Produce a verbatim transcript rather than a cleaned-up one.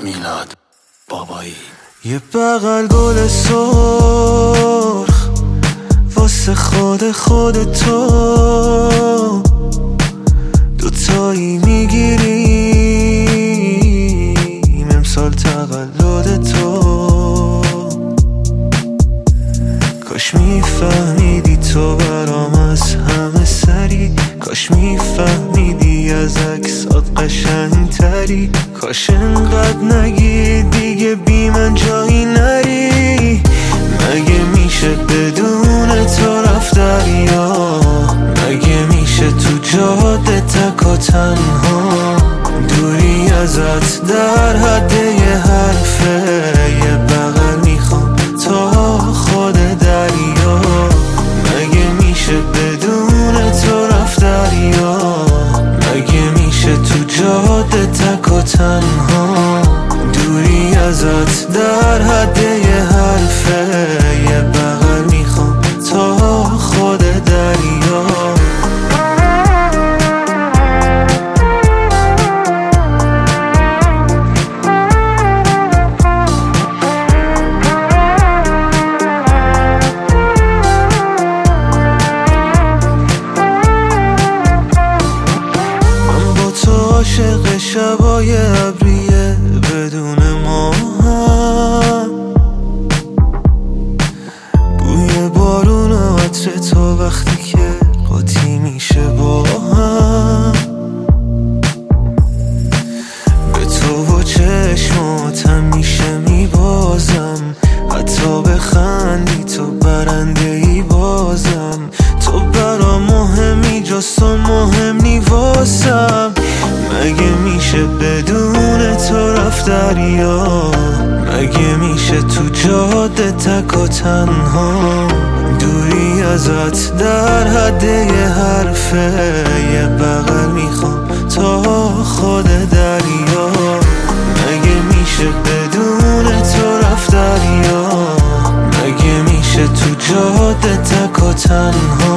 میلاد بابایی. یه بغل گل سرخ واسه خود خود تو، دوتایی میگیریم امسال تولد تو. کاش میفهمیدی تو برام از همه سری، کاش میفهمیدی از عکسات قشنگ تری، کاش انقدر نگی دیگه بی من جایی نری. مگه میشه بدون تو رفت دریا، مگه میشه تو جاده تک و تنها، دوری ازت در حد یه حرفه، یه بغل میخوام تا خود دریا. مگه میشه بدون تو رفت دریا، مگه میشه تو جاده تک و تنها، دوری ازت در حد یه حرفه، یه بغل میخوام تا خود دریا. عاشق شبای ابریه بدون ما هم، بوی بارون و عطر تو وقتی که قاطی میشه با هم، به تو و چشماتم میشه میبازم، حتی بخندی تو برنده ای بازم، تو برا مهمی جست و مهم نی واسم. مگه میشه بدون تو رفت دریا، مگه میشه تو جاده تک و تنها، دوری ازت در حد یه حرفه، یه بغل میخوام تا خود دریا. مگه میشه بدون تو رفت دریا، مگه میشه تو جاده تک و تنها،